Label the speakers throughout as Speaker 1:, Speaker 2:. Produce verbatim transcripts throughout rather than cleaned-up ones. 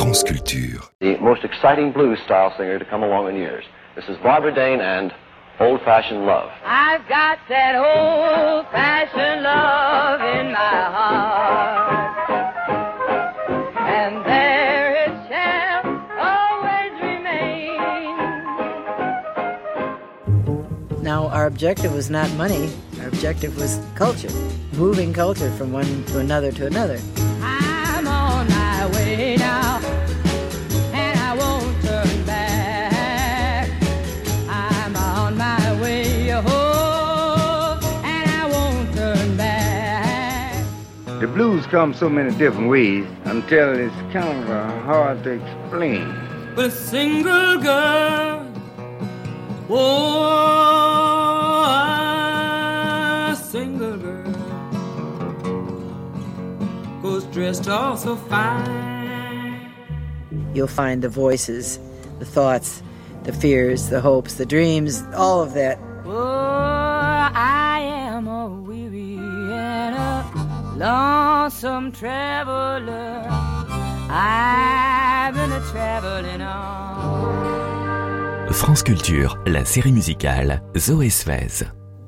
Speaker 1: France Culture.
Speaker 2: The most exciting blues style singer to come along in years. This is Barbara Dane and Old Fashioned Love.
Speaker 3: I've got that old fashioned love in my heart, and there it shall always remain.
Speaker 4: Now, our objective was not money. Our objective was culture, moving culture from one to another to another.
Speaker 3: I'm on my way now, and I won't turn back. I'm on my way home, and I won't turn back.
Speaker 5: The blues come so many different ways until it's kind of uh, hard to explain.
Speaker 6: But a single girl, oh, a single girl goes dressed all so fine.
Speaker 4: You'll find the voices, the thoughts, the fears, the hopes, the dreams, all of that.
Speaker 3: Oh, I am a weary and a lonesome traveler. I've been a traveling on.
Speaker 1: France Culture, la série musicale Zoé Svez.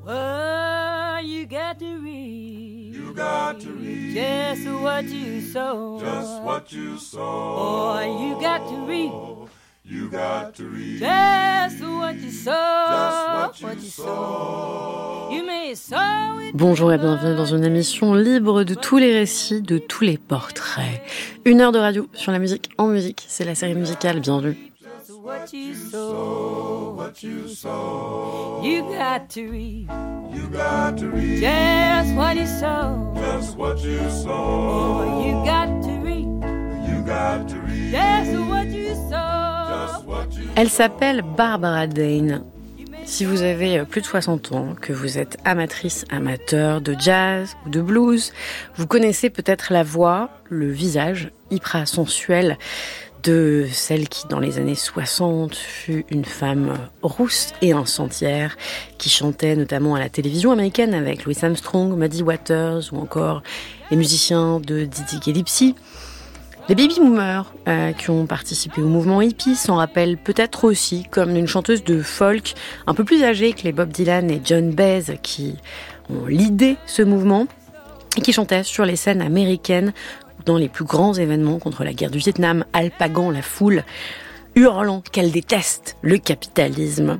Speaker 3: Oh, you got to read.
Speaker 7: You got to read.
Speaker 3: Just what you sow.
Speaker 7: Just what you sow.
Speaker 3: Oh, you got to read.
Speaker 7: You got to read.
Speaker 3: Just what you sow.
Speaker 7: Just what you sow.
Speaker 3: You may sow it.
Speaker 8: Bonjour et bienvenue dans une émission libre de tous les récits, de tous les portraits. Une heure de radio sur la musique en musique, c'est la série musicale, bienvenue.
Speaker 3: What you sow, what you sow, you got to read.
Speaker 7: You got to read.
Speaker 3: Just what you sow.
Speaker 7: Just what you sow.
Speaker 3: Oh, you got to read.
Speaker 7: You got to read.
Speaker 3: Just what you sow.
Speaker 7: Just what you
Speaker 8: Elle s'appelle Barbara Dane. Si vous avez plus de soixante ans, que vous êtes amatrice, amateur de jazz ou de blues, vous connaissez peut-être la voix, le visage hyper sensuel de celle qui, dans les années soixante, fut une femme rousse et incendiaire, qui chantait notamment à la télévision américaine avec Louis Armstrong, Muddy Waters ou encore les musiciens de Dizzy Gillespie. Les baby boomers euh, qui ont participé au mouvement hippie s'en rappellent peut-être aussi comme une chanteuse de folk un peu plus âgée que les Bob Dylan et John Baez qui ont leadé ce mouvement et qui chantaient sur les scènes américaines dans les plus grands événements contre la guerre du Vietnam, alpaguant la foule, hurlant qu'elle déteste le capitalisme.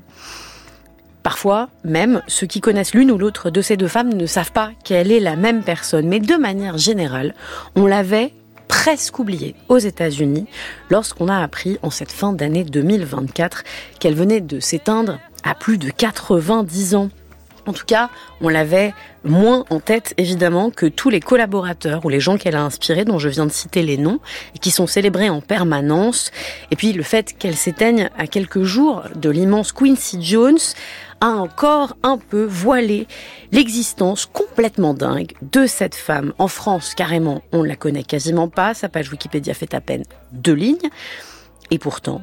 Speaker 8: Parfois, même, ceux qui connaissent l'une ou l'autre de ces deux femmes ne savent pas qu'elle est la même personne. Mais de manière générale, on l'avait presque oubliée aux États-Unis lorsqu'on a appris en cette fin d'année deux mille vingt-quatre qu'elle venait de s'éteindre à plus de quatre-vingt-dix ans. En tout cas, on l'avait moins en tête, évidemment, que tous les collaborateurs ou les gens qu'elle a inspirés, dont je viens de citer les noms, et qui sont célébrés en permanence. Et puis, le fait qu'elle s'éteigne à quelques jours de l'immense Quincy Jones a encore un peu voilé l'existence complètement dingue de cette femme. En France, carrément, on ne la connaît quasiment pas. Sa page Wikipédia fait à peine deux lignes. Et pourtant,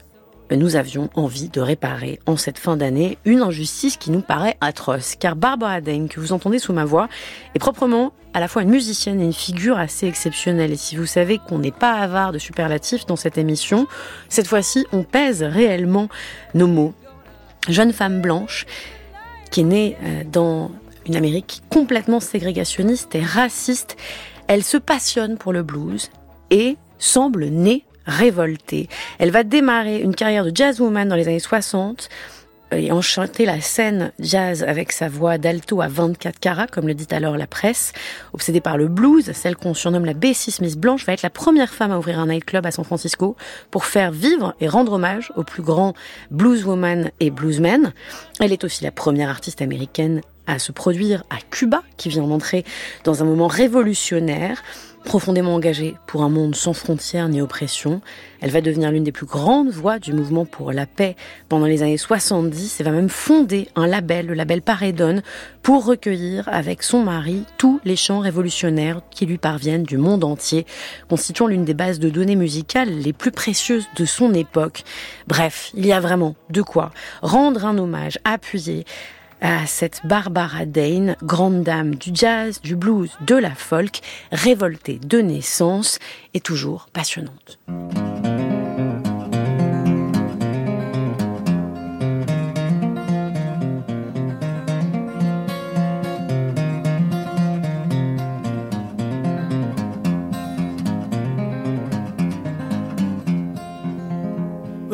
Speaker 8: nous avions envie de réparer en cette fin d'année une injustice qui nous paraît atroce. Car Barbara Dane, que vous entendez sous ma voix, est proprement à la fois une musicienne et une figure assez exceptionnelle. Et si vous savez qu'on n'est pas avare de superlatifs dans cette émission, cette fois-ci, on pèse réellement nos mots. Jeune femme blanche qui est née dans une Amérique complètement ségrégationniste et raciste, elle se passionne pour le blues et semble née révoltée. Elle va démarrer une carrière de jazzwoman dans les années soixante et enchanter la scène jazz avec sa voix d'alto à vingt-quatre carats, comme le dit alors la presse. Obsédée par le blues, celle qu'on surnomme la Bessie Smith blanche va être la première femme à ouvrir un nightclub à San Francisco pour faire vivre et rendre hommage aux plus grands blueswoman et bluesmen. Elle est aussi la première artiste américaine à se produire à Cuba, qui vient d'entrer dans un moment révolutionnaire. Profondément engagée pour un monde sans frontières ni oppression, elle va devenir l'une des plus grandes voix du mouvement pour la paix pendant les années soixante-dix et va même fonder un label, le label Paredon, pour recueillir avec son mari tous les chants révolutionnaires qui lui parviennent du monde entier, constituant l'une des bases de données musicales les plus précieuses de son époque. Bref, il y a vraiment de quoi rendre un hommage appuyé à cette Barbara Dane, grande dame du jazz, du blues, de la folk, révoltée de naissance et toujours passionnante.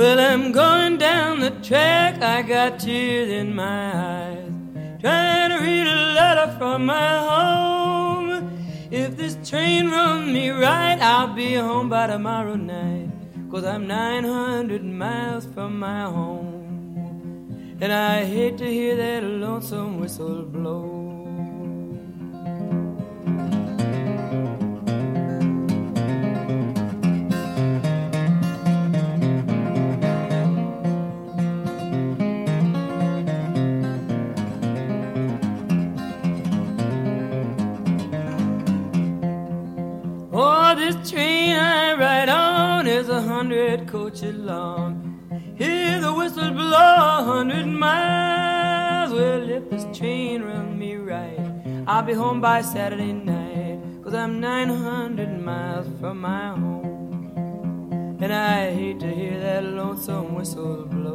Speaker 6: Well, I'm going down the track, I got tears in my eyes, trying to read a letter from my home. If this train runs me right, I'll be home by tomorrow night, 'cause I'm nine hundred miles from my home. And I hate to hear that lonesome whistle blow. Oh, this train I ride on is a hundred coaches long. Hear the whistle blow a hundred miles. Well, if this train runs me right, I'll be home by Saturday night, 'cause I'm nine hundred miles from my home. And I hate to hear that lonesome whistle blow.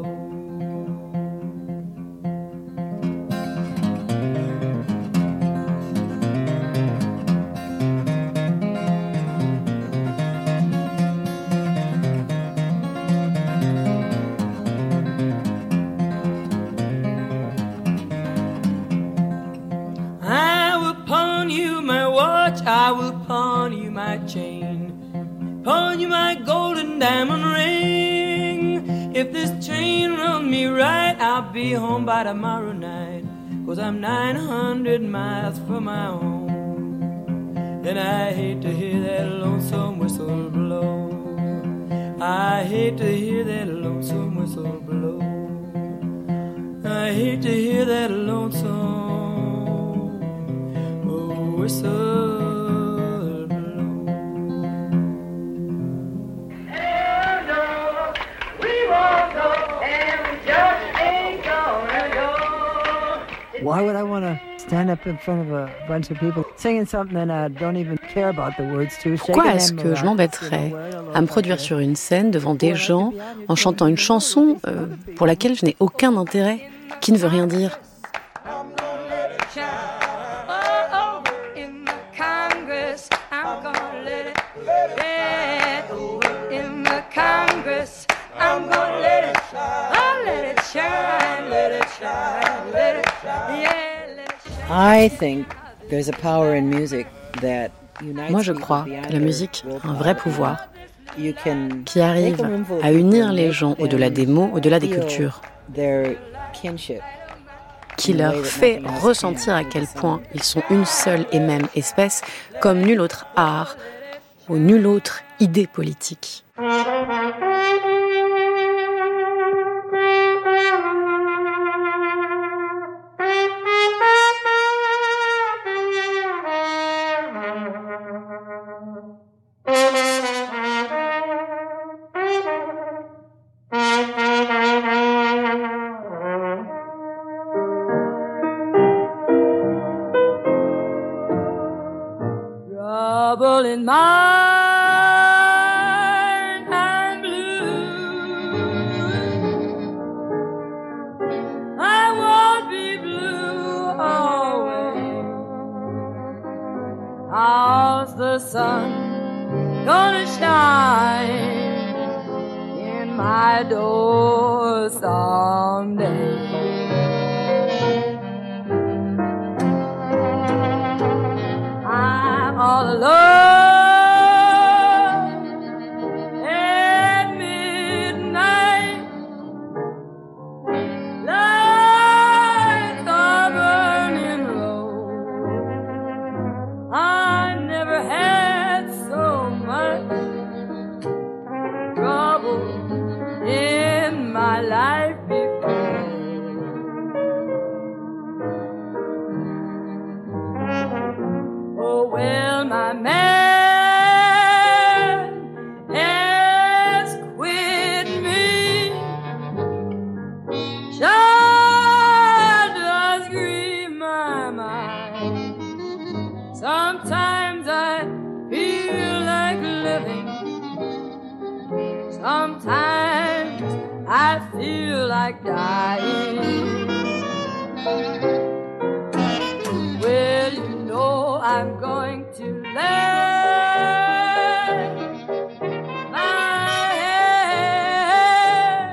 Speaker 6: I will pawn you my chain, pawn you my golden diamond ring. If this train runs me right, I'll be home by tomorrow night, 'cause I'm nine hundred miles from my home. And I hate to hear that lonesome whistle blow. I hate to hear that lonesome whistle blow. I hate to hear that lonesome whistle.
Speaker 4: Why would I want to stand up in front of a bunch of people singing something that I don't even care about the words to?
Speaker 8: Pourquoi est-ce que je m'embêterais à me produire sur une scène devant des gens en chantant une chanson euh, pour laquelle je n'ai aucun intérêt, qui ne veut rien dire?
Speaker 4: I think there's a power in music that unites.
Speaker 8: Moi, je crois que la musique a un vrai pouvoir qui arrive à unir les gens au-delà des mots, au-delà des cultures, qui leur fait ressentir à quel point ils sont une seule et même espèce, comme nul autre art ou nulle autre idée politique.
Speaker 6: Trouble in mind and blue, I won't be blue always. How's the sun gonna shine in my door someday? All alone at midnight, lights are burning low. I never had so much trouble in my life before. Oh, well, my man has quit me. Sure does grieve my mind. Sometimes I feel like living. Sometimes I feel like dying. Well, you know I'm going to lay my head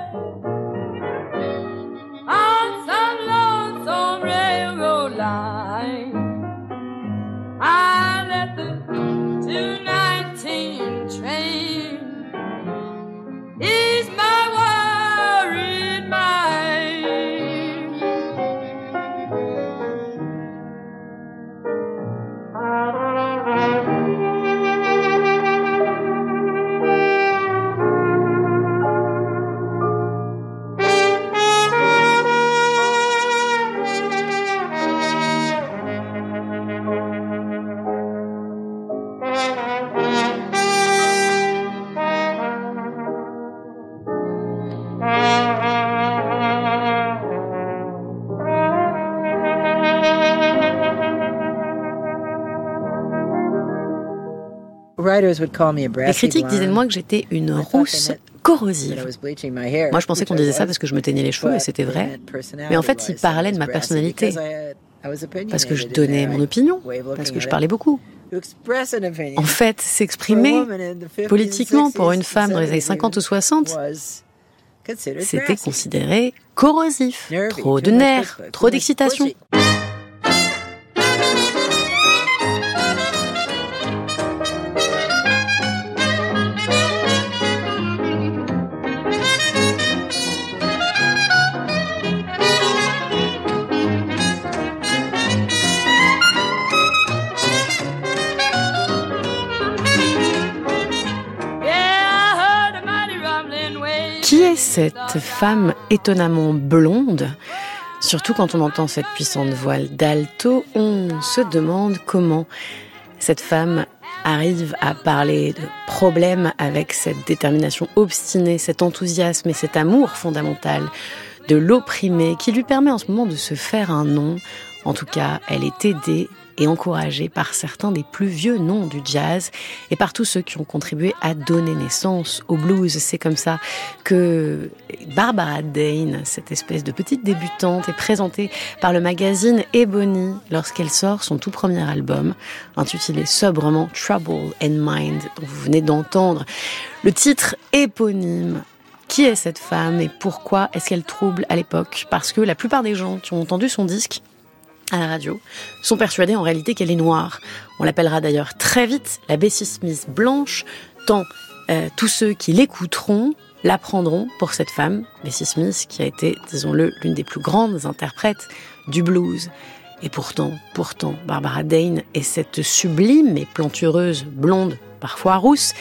Speaker 4: Les
Speaker 8: critiques disaient de moi que j'étais une rousse corrosive. Moi, je pensais qu'on disait ça parce que je me teignais les cheveux, et c'était vrai. Mais en fait, ils parlaient de ma personnalité. Parce que je donnais mon opinion, parce que je parlais beaucoup. En fait, s'exprimer politiquement pour une femme dans les années cinquante ou soixante, c'était considéré corrosif. Trop de nerfs, trop d'excitation. Qui est cette femme étonnamment blonde ? Surtout quand on entend cette puissante voix d'alto, on se demande comment cette femme arrive à parler de problèmes avec cette détermination obstinée, cet enthousiasme et cet amour fondamental de l'opprimé qui lui permet en ce moment de se faire un nom. En tout cas, elle est aidée et encouragée par certains des plus vieux noms du jazz et par tous ceux qui ont contribué à donner naissance au blues. C'est comme ça que Barbara Dane, cette espèce de petite débutante, est présentée par le magazine Ebony lorsqu'elle sort son tout premier album, intitulé sobrement Trouble in Mind, dont vous venez d'entendre le titre éponyme. Qui est cette femme et pourquoi est-ce qu'elle trouble à l'époque ? Parce que la plupart des gens qui ont entendu son disque à la radio sont persuadés en réalité qu'elle est noire. On l'appellera d'ailleurs très vite la Bessie Smith blanche, tant euh, tous ceux qui l'écouteront la prendront pour cette femme, Bessie Smith, qui a été, disons-le, l'une des plus grandes interprètes du blues. Et pourtant, pourtant, Barbara Dane est cette sublime et plantureuse blonde, parfois rousse,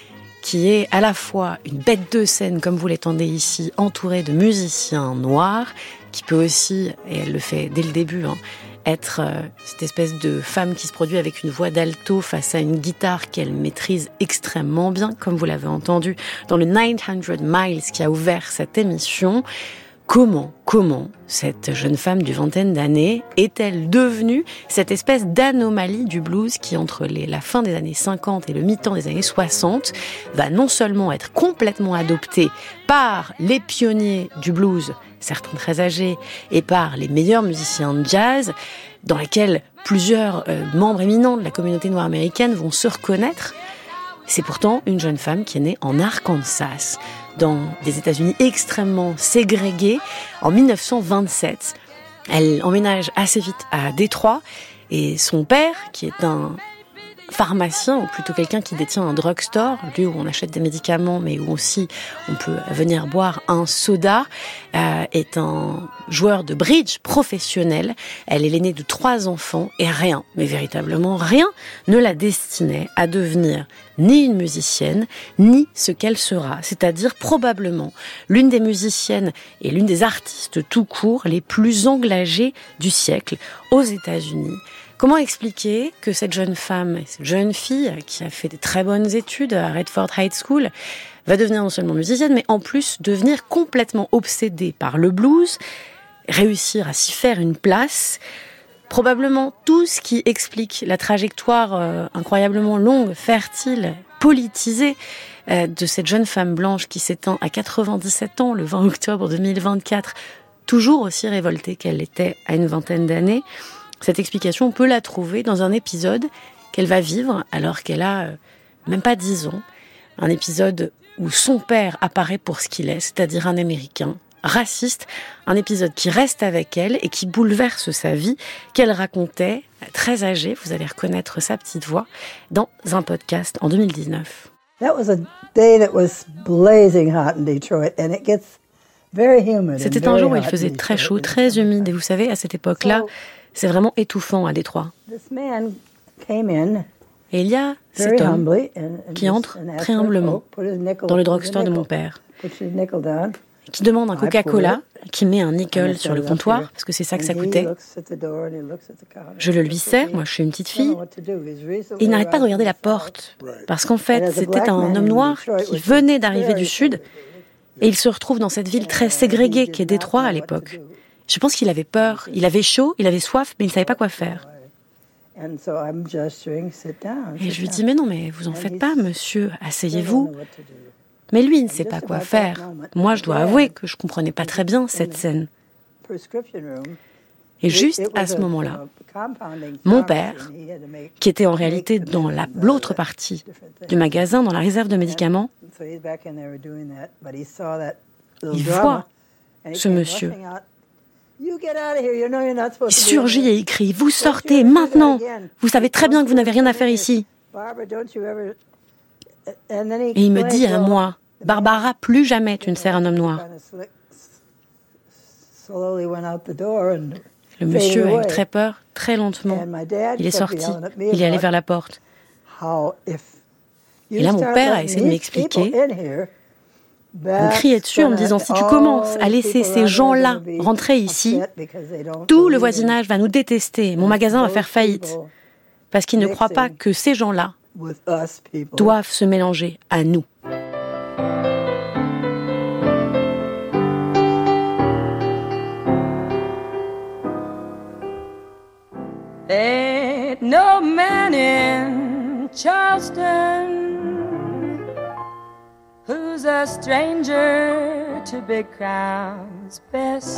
Speaker 8: qui est à la fois une bête de scène, comme vous l'entendez ici, entourée de musiciens noirs, qui peut aussi, et elle le fait dès le début, hein, être euh, cette espèce de femme qui se produit avec une voix d'alto face à une guitare qu'elle maîtrise extrêmement bien, comme vous l'avez entendu dans le nine hundred miles qui a ouvert cette émission. Comment, comment cette jeune femme d'une vingtaine d'années est-elle devenue cette espèce d'anomalie du blues qui, entre les, la fin des années cinquante et le mi-temps des années soixante, va non seulement être complètement adoptée par les pionniers du blues, certains très âgés, et par les meilleurs musiciens de jazz, dans lesquels plusieurs euh, membres éminents de la communauté noire américaine vont se reconnaître. C'est pourtant une jeune femme qui est née en Arkansas, dans des États-Unis extrêmement ségrégés, en dix-neuf cent vingt-sept. Elle emménage assez vite à Détroit, et son père, qui est un pharmacien, ou plutôt quelqu'un qui détient un drugstore, lieu où on achète des médicaments, mais où aussi on peut venir boire un soda, euh, est un joueur de bridge professionnel. Elle est l'aînée de trois enfants, et rien, mais véritablement rien, ne la destinait à devenir ni une musicienne, ni ce qu'elle sera, c'est-à-dire probablement l'une des musiciennes et l'une des artistes tout court les plus engagées du siècle aux États-Unis. Comment expliquer que cette jeune femme, cette jeune fille qui a fait des très bonnes études à Redford High School, va devenir non seulement musicienne, mais en plus devenir complètement obsédée par le blues, réussir à s'y faire une place? Probablement tout ce qui explique la trajectoire euh, incroyablement longue, fertile, politisée euh, de cette jeune femme blanche qui s'éteint à quatre-vingt-dix-sept ans le vingt octobre deux mille vingt-quatre, toujours aussi révoltée qu'elle l'était à une vingtaine d'années. Cette explication, on peut la trouver dans un épisode qu'elle va vivre alors qu'elle a euh, même pas dix ans. Un épisode où son père apparaît pour ce qu'il est, c'est-à-dire un Américain raciste. Un épisode qui reste avec elle et qui bouleverse sa vie, qu'elle racontait, très âgée, vous allez reconnaître sa petite voix, dans un podcast en deux mille dix-neuf.
Speaker 9: That was a day that was blazing hot in Detroit, and it gets very humid.
Speaker 8: C'était un jour où il faisait très chaud, très humide, et vous savez, à cette époque-là, c'est vraiment étouffant à Détroit. Et il y a cet homme qui entre très humblement dans le drugstore de mon père, qui demande un Coca-Cola, qui met un nickel sur le comptoir, parce que c'est ça que ça coûtait. Je le lui sers, moi je suis une petite fille, et il n'arrête pas de regarder la porte, parce qu'en fait c'était un homme noir qui venait d'arriver du sud, et il se retrouve dans cette ville très ségrégée qu'est Détroit à l'époque. Je pense qu'il avait peur, il avait chaud, il avait soif, mais il ne savait pas quoi faire.
Speaker 9: And so I'm gesturing, sit down.
Speaker 8: Et
Speaker 9: sit
Speaker 8: je lui
Speaker 9: down.
Speaker 8: dis, mais non, mais vous en
Speaker 9: And
Speaker 8: faites
Speaker 9: he's
Speaker 8: pas, monsieur,
Speaker 9: still
Speaker 8: asseyez-vous.
Speaker 9: don't know what to do.
Speaker 8: Mais lui, il ne sait pas quoi faire. Moi, je dois avouer que je comprenais pas très bien cette scène.
Speaker 9: Prescription room.
Speaker 8: Et juste
Speaker 9: It- it was
Speaker 8: à ce
Speaker 9: a-
Speaker 8: moment-là,
Speaker 9: a compounding
Speaker 8: mon
Speaker 9: pharmacy,
Speaker 8: père,
Speaker 9: and he had to make-
Speaker 8: qui était en réalité dans la- l'autre partie du magasin, dans la réserve de médicaments,
Speaker 9: So he's back in there doing that, but he saw that little
Speaker 8: il
Speaker 9: drama,
Speaker 8: voit
Speaker 9: and he
Speaker 8: ce
Speaker 9: came
Speaker 8: monsieur.
Speaker 9: rushing out. You get out of here. You know you're not
Speaker 8: Il
Speaker 9: supposed to be in
Speaker 8: surgit
Speaker 9: here.
Speaker 8: et il crie « Vous sortez maintenant ! Vous savez très bien que vous n'avez rien à faire ici !»
Speaker 9: Barbara, don't you ever- And then he
Speaker 8: Et il me dit
Speaker 9: explained,
Speaker 8: à
Speaker 9: well,
Speaker 8: moi « Barbara, plus jamais tu ne sers un homme noir.
Speaker 9: kind of slick- slowly went out the door and »
Speaker 8: Le monsieur a
Speaker 9: faded
Speaker 8: eu
Speaker 9: away.
Speaker 8: très peur, très lentement.
Speaker 9: And my dad
Speaker 8: Il est
Speaker 9: kept
Speaker 8: sorti,
Speaker 9: yelling at me
Speaker 8: il est allé
Speaker 9: about
Speaker 8: vers la porte.
Speaker 9: how if you
Speaker 8: Et là, mon
Speaker 9: start
Speaker 8: père a
Speaker 9: letting
Speaker 8: essayé de
Speaker 9: these
Speaker 8: m'expliquer.
Speaker 9: people in here,
Speaker 8: Il me criait dessus en me disant « Si tu commences à laisser ces gens-là rentrer ici, tout le voisinage va nous détester, mon magasin va faire faillite. » Parce qu'il ne croit pas que ces gens-là doivent se mélanger à nous.
Speaker 6: Ain't no man in Charleston who's a stranger to Big Crown's best.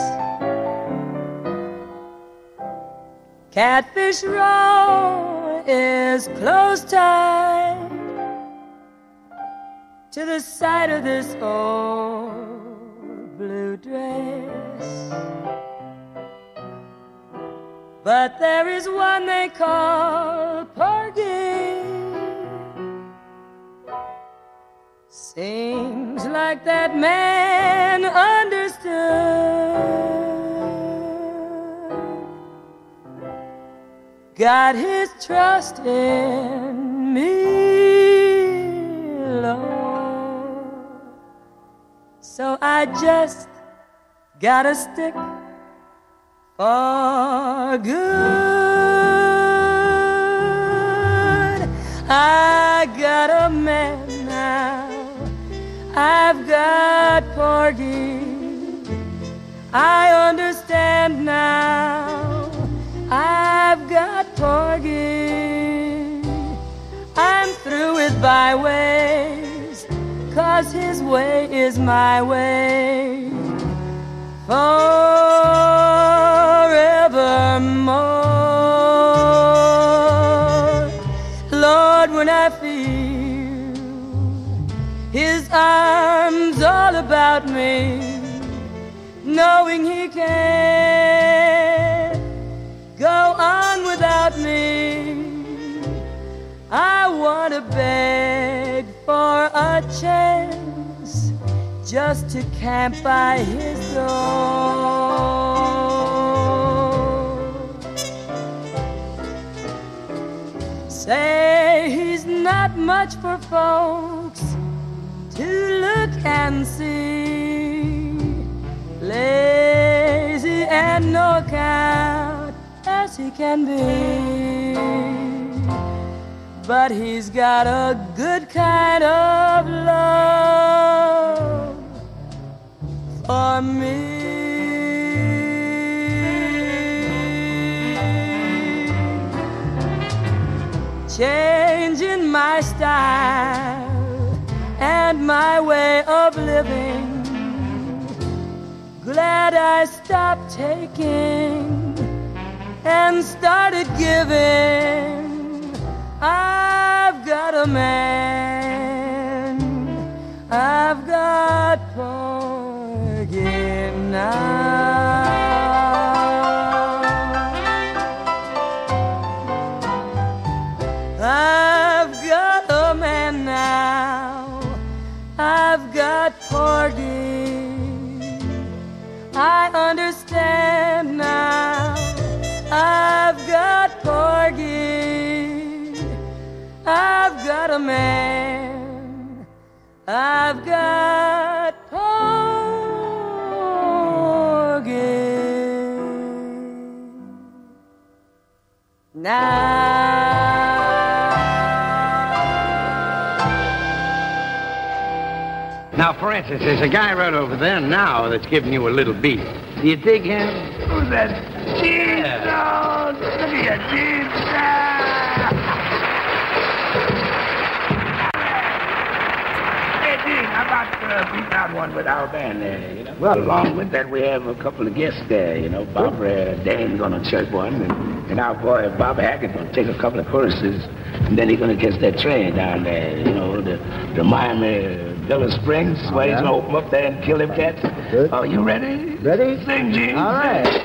Speaker 6: Catfish Row is close tied to the side of this old blue dress. But there is one they call Porgy. Seems like that man understood. Got his trust in me, Lord. So I just gotta stick for good. I got a man now, I've got Porgy. I understand now, I've got Porgy. I'm through with byways, 'cause his way is my way. Forevermore. Lord, when I feel his arms all about me, knowing he can't go on without me, I want to beg for a chance just to camp by his door. Say he's not much for folks to look and see, lazy and no account as he can be, but he's got a good kind of love for me. Changing my style and my way of living, glad I stopped taking and started giving. I've got a man, I've got Porgy now. I've got a man now, I've got Porgy. I understand now, I've got Porgy. I've got a man, I've got Porgy now.
Speaker 5: Now, for instance, there's a guy right over there now that's giving you a little beat.
Speaker 10: You dig him? Who's that? Jesus! Look at you, Jesus! Hey, Dean, how about uh, beating out one with our band there, you know? Well, along with that, we have a couple of guests there, you know. Barbara Dane's gonna chirp one, and, and our boy Bob Hackett gonna take a couple of choruses, and then he's gonna catch that train down there, you know, the, the Miami... Villa Springs, oh, where yeah. he's gonna open up there and kill them cats. Good. Are you ready?
Speaker 5: Ready?
Speaker 10: Sing, Gene.
Speaker 5: All right.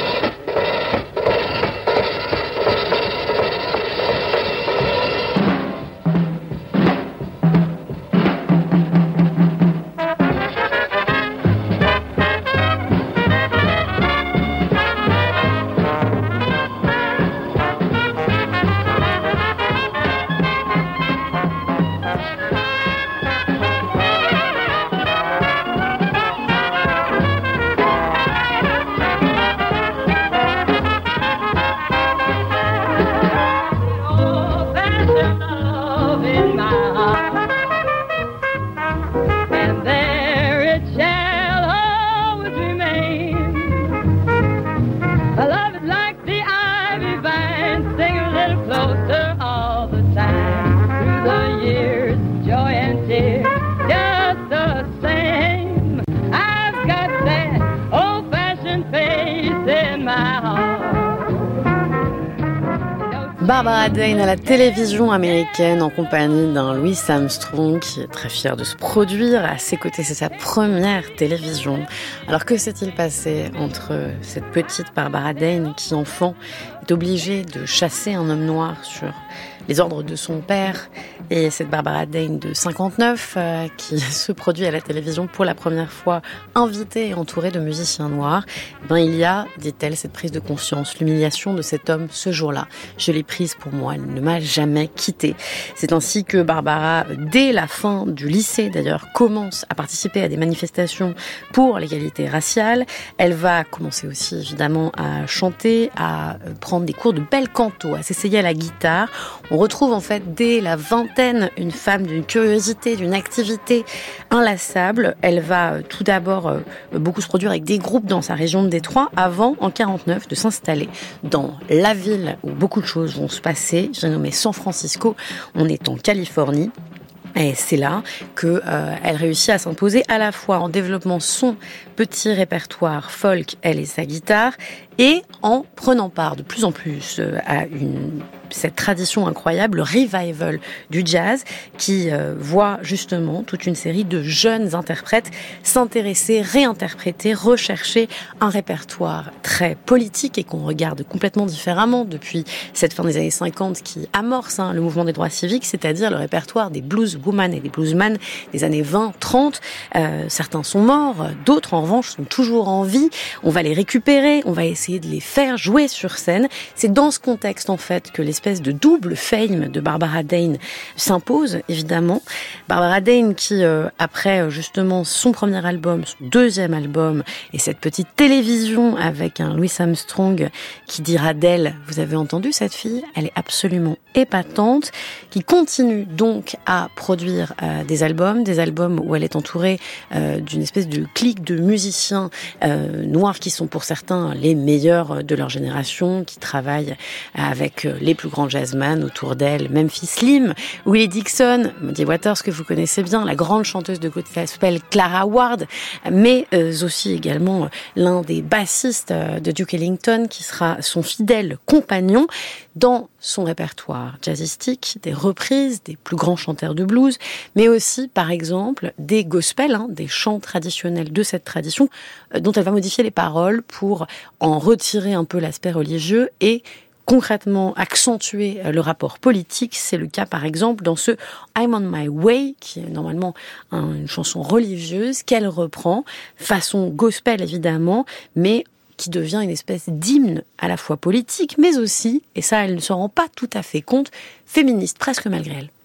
Speaker 8: Barbara Dane à la télévision américaine en compagnie d'un Louis Armstrong qui est très fier de se produire à ses côtés. C'est sa première télévision. Alors que s'est-il passé entre cette petite Barbara Dane qui, enfant, est obligée de chasser un homme noir sur les ordres de son père et cette Barbara Dane de cinquante-neuf euh, qui se produit à la télévision pour la première fois, invitée et entourée de musiciens noirs. Ben, il y a, dit-elle, cette prise de conscience, l'humiliation de cet homme ce jour-là. Je l'ai prise pour moi, elle ne m'a jamais quittée. C'est ainsi que Barbara, dès la fin du lycée d'ailleurs, commence à participer à des manifestations pour l'égalité raciale. Elle va commencer aussi évidemment à chanter, à prendre des cours de bel canto, à s'essayer à la guitare. On retrouve en fait dès la vingtaine une femme d'une curiosité, d'une activité inlassable. Elle va tout d'abord beaucoup se produire avec des groupes dans sa région de Détroit avant, en quarante-neuf, de s'installer dans la ville où beaucoup de choses vont se passer. J'ai nommé San Francisco. On est en Californie. Et c'est là que euh, elle réussit à s'imposer à la fois en développant son petit répertoire folk, elle et sa guitare, et en prenant part de plus en plus euh, à une cette tradition incroyable, le revival du jazz, qui euh, voit justement toute une série de jeunes interprètes s'intéresser, réinterpréter, rechercher un répertoire très politique et qu'on regarde complètement différemment depuis cette fin des années cinquante qui amorce hein, le mouvement des droits civiques, c'est-à-dire le répertoire des blueswoman et des bluesman des années vingt, trente. Euh, certains sont morts, d'autres en revanche sont toujours en vie. On va les récupérer, on va essayer de les faire jouer sur scène. C'est dans ce contexte en fait que l'espèce de double fame de Barbara Dane s'impose, évidemment. Barbara Dane qui, euh, après justement son premier album, son deuxième album, et cette petite télévision avec un Louis Armstrong qui dira d'elle, vous avez entendu cette fille, elle est absolument épatante, qui continue donc à produire euh, des albums, des albums où elle est entourée euh, d'une espèce de clique de musiciens euh, noirs qui sont pour certains les meilleurs de leur génération, qui travaillent avec euh, les plus grands jazzman autour d'elle, Memphis Slim, Willie Dixon, Muddy Waters que vous connaissez bien, la grande chanteuse de gospel Clara Ward, mais euh, aussi également l'un des bassistes euh, de Duke Ellington qui sera son fidèle compagnon dans son répertoire jazzistique, des reprises des plus grands chanteurs de blues, mais aussi, par exemple, des gospels, hein, des chants traditionnels de cette tradition, euh, dont elle va modifier les paroles pour en retirer un peu l'aspect religieux et concrètement accentuer le rapport politique. C'est le cas par exemple dans ce I'm on my way, qui est normalement une chanson religieuse qu'elle reprend, façon gospel évidemment, mais qui devient une espèce d'hymne à la fois politique, mais aussi, et ça elle ne s'en rend pas tout à fait compte, féministe, presque malgré elle.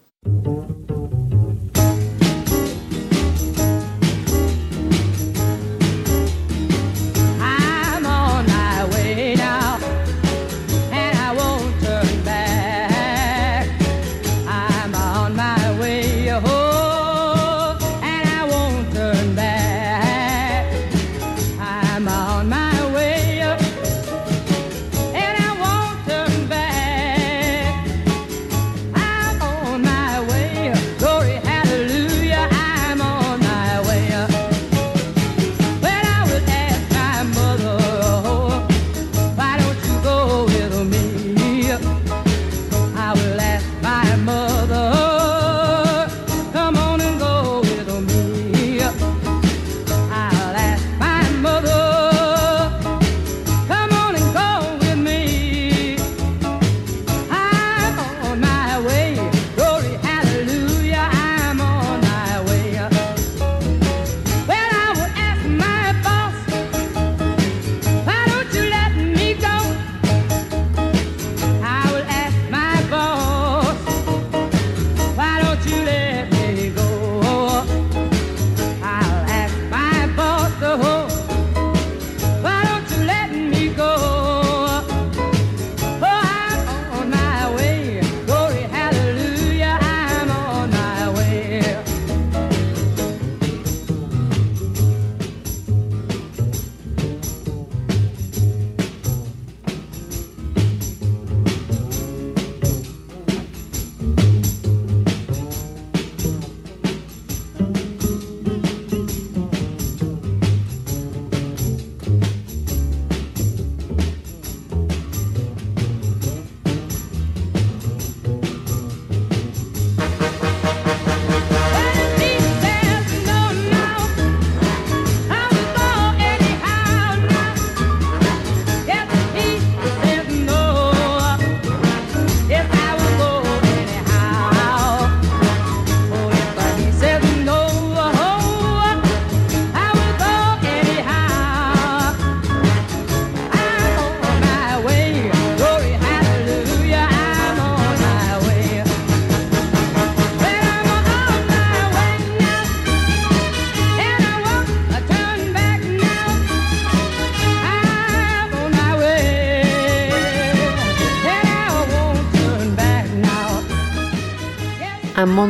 Speaker 3: On my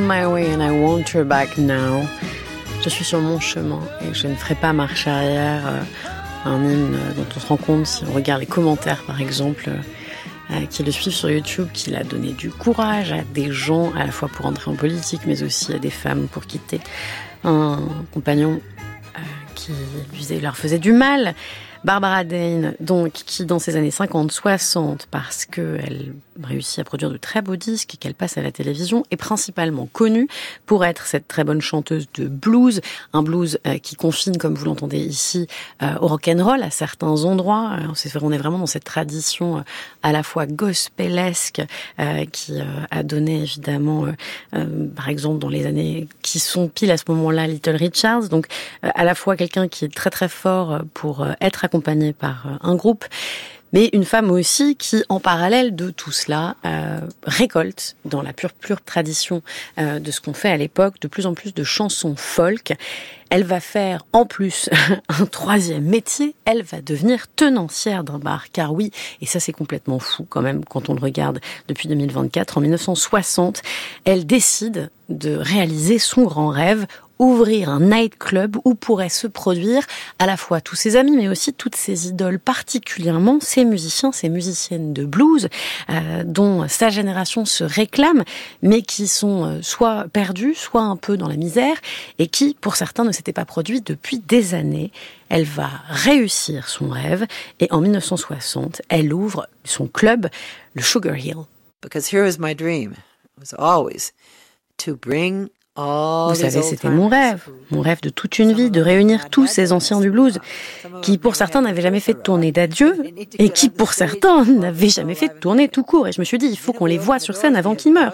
Speaker 8: my way and I won't turn back now. Je suis sur mon chemin et je ne ferai pas marche arrière. Un hymne dont on se rend compte si on regarde les commentaires, par exemple, euh, qui le suivent sur YouTube, qu'il a donné du courage à des gens, à la fois pour entrer en politique, mais aussi à des femmes pour quitter un compagnon euh, qui lui, leur faisait du mal. Barbara Dane, donc, qui dans ces années cinquante soixante, parce qu'elle réussit à produire de très beaux disques et qu'elle passe à la télévision, est principalement connue pour être cette très bonne chanteuse de blues, un blues euh, qui confine, comme vous l'entendez ici, euh, au rock'n'roll à certains endroits. Euh, c'est, on est vraiment dans cette tradition euh, à la fois gospelesque euh, qui euh, a donné évidemment, euh, euh, par exemple, dans les années qui sont pile à ce moment-là, Little Richards, donc euh, à la fois quelqu'un qui est très très fort pour euh, être accompagné par euh, un groupe, mais une femme aussi qui, en parallèle de tout cela, euh, récolte dans la pure pure tradition euh, de ce qu'on fait à l'époque, de plus en plus de chansons folk. Elle va faire en plus un troisième métier, elle va devenir tenancière d'un bar, car oui, et ça c'est complètement fou quand même quand on le regarde depuis deux mille vingt-quatre, en dix-neuf cent soixante, elle décide de réaliser son grand rêve, ouvrir un nightclub où pourraient se produire à la fois tous ses amis, mais aussi toutes ses idoles, particulièrement ses musiciens, ses musiciennes de blues, euh, dont sa génération se réclame, mais qui sont euh, soit perdus, soit un peu dans la misère, et qui, pour certains, ne s'étaient pas produits depuis des années. Elle va réussir son rêve, et en dix-neuf cent soixante, elle ouvre son club, le Sugar Hill.
Speaker 4: Because here is my dream. It was always to bring
Speaker 8: Vous savez, c'était mon rêve, mon rêve de toute une vie, de réunir tous ces anciens du blues, qui pour certains n'avaient jamais fait de tournée d'adieu, et qui pour certains n'avaient jamais fait de tournée tout court. Et je me suis dit, il faut qu'on les voie sur scène avant qu'ils meurent.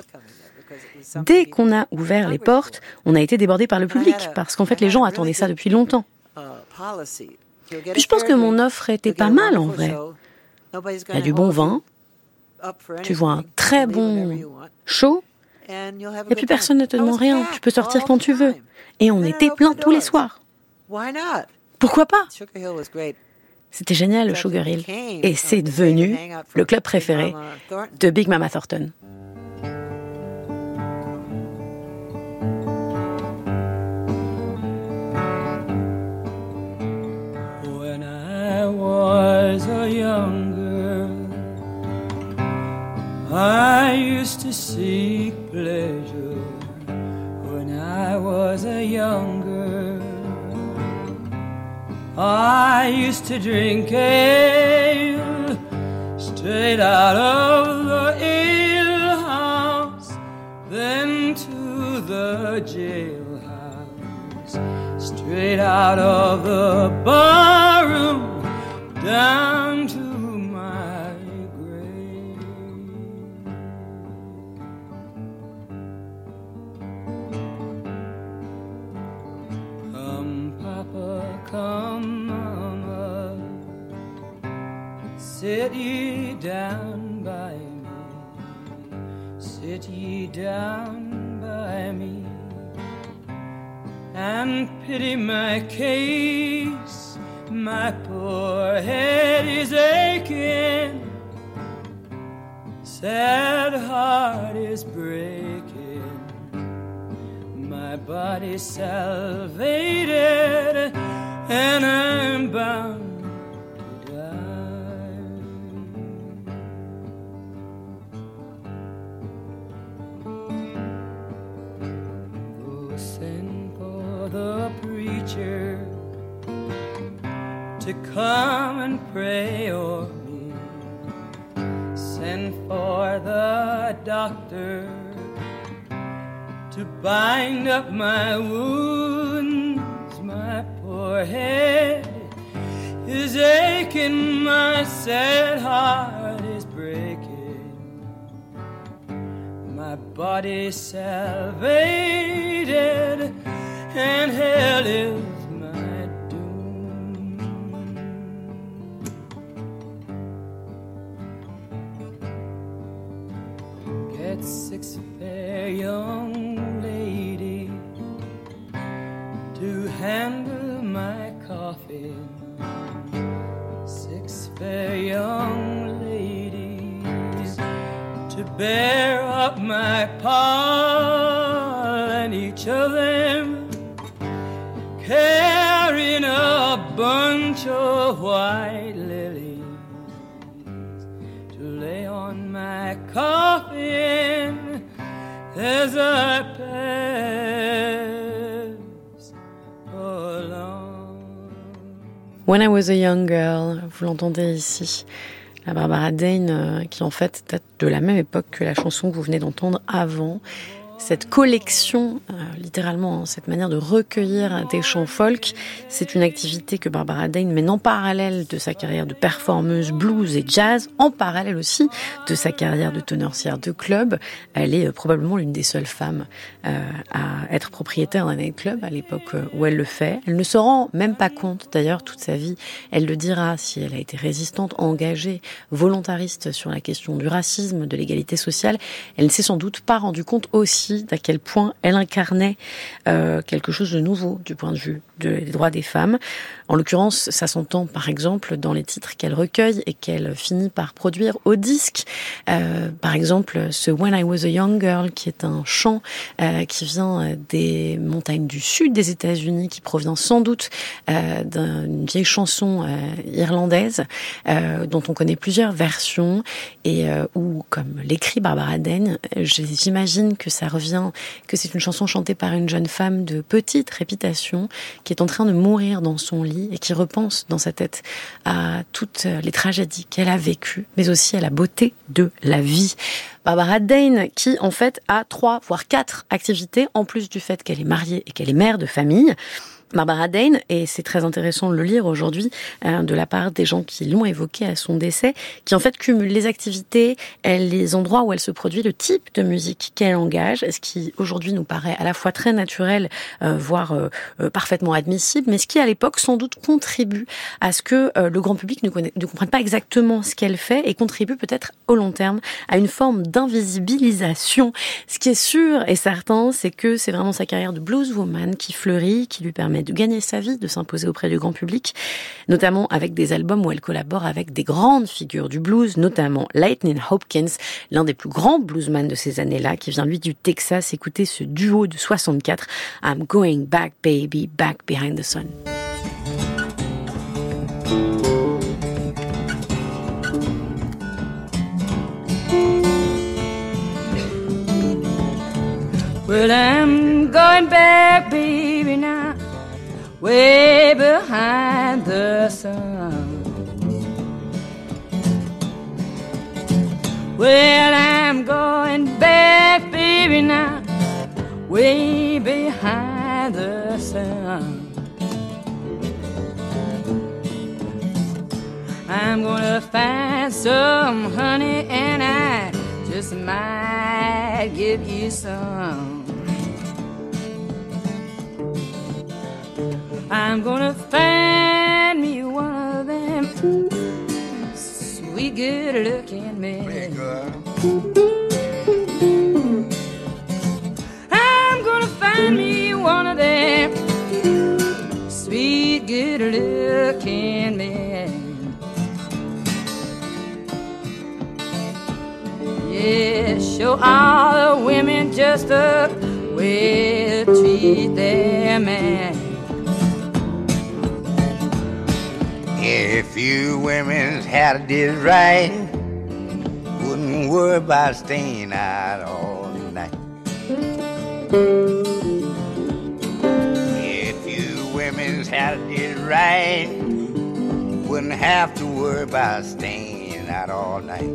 Speaker 8: Dès qu'on a ouvert les portes, on a été débordé par le public, parce qu'en fait les gens attendaient ça depuis longtemps. Puis je pense que mon offre était pas mal en vrai. Il y a du bon vin, tu vois un très bon show, et puis personne ne te demande rien, tu peux sortir quand tu veux. Et on était plein tous les soirs. Pourquoi pas ? C'était génial le Sugar Hill. Et c'est devenu le club préféré de Big Mama Thornton.
Speaker 6: When I was a young girl, I used to seek pleasure. When I was a young girl, I used to drink ale straight out of the alehouse, then to the jailhouse, straight out of the barroom, down to my grave. Come, Papa, come, Mama, sit ye down by me, sit ye down by me, and pity my case. My poor head is aching, sad heart is breaking, my body's salvated, and I'm bound to die. Go send for the preacher to come and pray o'er me. Send for the doctor to bind up my wounds. My poor head is aching, my sad heart is breaking, my body's salvated, and hell is six fair young ladies to handle my coffin. Six fair young ladies to bear up my parlor. bunch of them, carrying a bunch of white lilies to lay on my coffin as I pass along.
Speaker 8: When I Was a Young Girl, vous l'entendez ici. La Barbara Dane, euh, qui en fait date de la même époque que la chanson que vous venez d'entendre avant. Cette collection, euh, littéralement, hein, cette manière de recueillir des chants folk, c'est une activité que Barbara Dane mène en parallèle de sa carrière de performeuse blues et jazz, en parallèle aussi de sa carrière de tenancière de club. Elle est euh, probablement l'une des seules femmes euh, à être propriétaire d'un nightclub à l'époque où elle le fait. Elle ne se rend même pas compte, d'ailleurs, toute sa vie. Elle le dira, si elle a été résistante, engagée, volontariste sur la question du racisme, de l'égalité sociale. Elle ne s'est sans doute pas rendue compte aussi d'à quel point elle incarnait euh, quelque chose de nouveau du point de vue de, des droits des femmes. En l'occurrence, ça s'entend par exemple dans les titres qu'elle recueille et qu'elle finit par produire au disque. Euh, par exemple, ce When I Was a Young Girl, qui est un chant euh, qui vient des montagnes du sud des États-Unis, qui provient sans doute euh, d'une vieille chanson euh, irlandaise euh, dont on connaît plusieurs versions et euh, où, comme l'écrit Barbara Dane, j'imagine que ça revient, que c'est une chanson chantée par une jeune femme de petite réputation qui est en train de mourir dans son lit et qui repense dans sa tête à toutes les tragédies qu'elle a vécues, mais aussi à la beauté de la vie. Barbara Dane, qui en fait a trois, voire quatre activités, en plus du fait qu'elle est mariée et qu'elle est mère de famille. Barbara Dane, et c'est très intéressant de le lire aujourd'hui euh, de la part des gens qui l'ont évoqué à son décès, qui en fait cumule les activités, elle, les endroits où elle se produit, le type de musique qu'elle engage, ce qui aujourd'hui nous paraît à la fois très naturel, euh, voire euh, euh, parfaitement admissible, mais ce qui à l'époque sans doute contribue à ce que euh, le grand public ne, connaît, ne comprenne pas exactement ce qu'elle fait et contribue peut-être au long terme à une forme d'invisibilisation. Ce qui est sûr et certain, c'est que c'est vraiment sa carrière de blueswoman qui fleurit, qui lui permet de gagner sa vie, de s'imposer auprès du grand public, notamment avec des albums où elle collabore avec des grandes figures du blues, notamment Lightning Hopkins, l'un des plus grands bluesmen de ces années-là, qui vient lui du Texas. Écoutez ce duo de soixante-quatre, I'm Going Back Baby, Back Behind the Sun.
Speaker 3: Well, I'm going back, baby, now, way behind the sun. Well, I'm going back, baby, now, way behind the sun. I'm gonna find some honey and I just might give you some. I'm gonna find me one of them sweet, good-looking men. I'm gonna find me one of them sweet, good-looking men. Yeah, show all the women just the way to treat their man.
Speaker 10: If you women had it right, wouldn't worry about staying out all night. If you women had it right, wouldn't have to worry about staying out all night.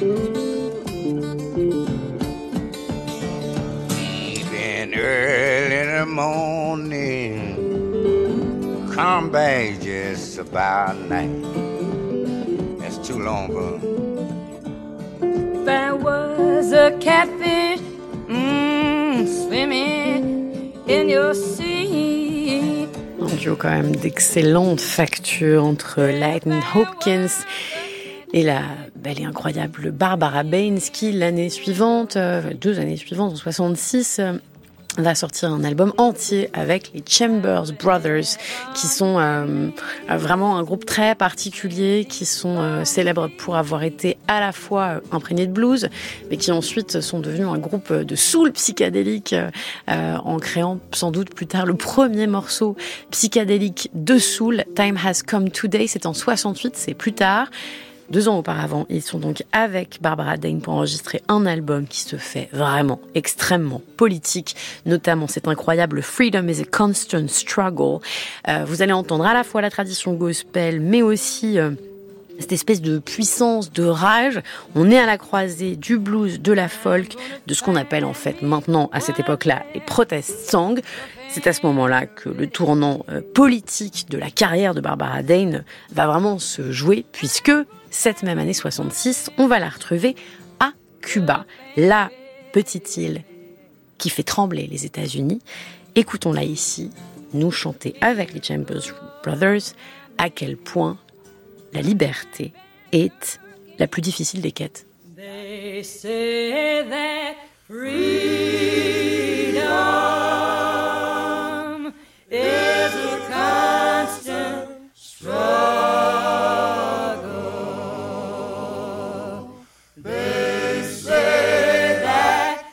Speaker 10: Even early in the morning, come back just about night. That's too long, bro.
Speaker 3: If I was a catfish, mm, swimming in your sea.
Speaker 8: Un duo quand même d'excellente facture entre Lightning Hopkins et la belle et incroyable Barbara Baines, qui l'année suivante, euh, deux années suivantes, en soixante-six, euh, va sortir un album entier avec les Chambers Brothers, qui sont euh, vraiment un groupe très particulier, qui sont euh, célèbres pour avoir été à la fois imprégnés de blues, mais qui ensuite sont devenus un groupe de soul psychédélique, euh, en créant sans doute plus tard le premier morceau psychédélique de soul, Time Has Come Today. C'est en soixante-huit, c'est plus tard. Deux ans auparavant, ils sont donc avec Barbara Dane pour enregistrer un album qui se fait vraiment extrêmement politique, notamment cet incroyable Freedom is a Constant Struggle. Euh, vous allez entendre à la fois la tradition gospel, mais aussi euh, cette espèce de puissance, de rage. On est à la croisée du blues, de la folk, de ce qu'on appelle en fait maintenant, à cette époque-là, les protest songs. C'est à ce moment-là que le tournant euh, politique de la carrière de Barbara Dane va vraiment se jouer, puisque cette même année soixante-six, on va la retrouver à Cuba, la petite île qui fait trembler les États-Unis. Écoutons-la ici, nous chanter avec les Chambers Brothers à quel point la liberté est la plus difficile des quêtes.
Speaker 6: They say that freedom is a constant struggle. They say that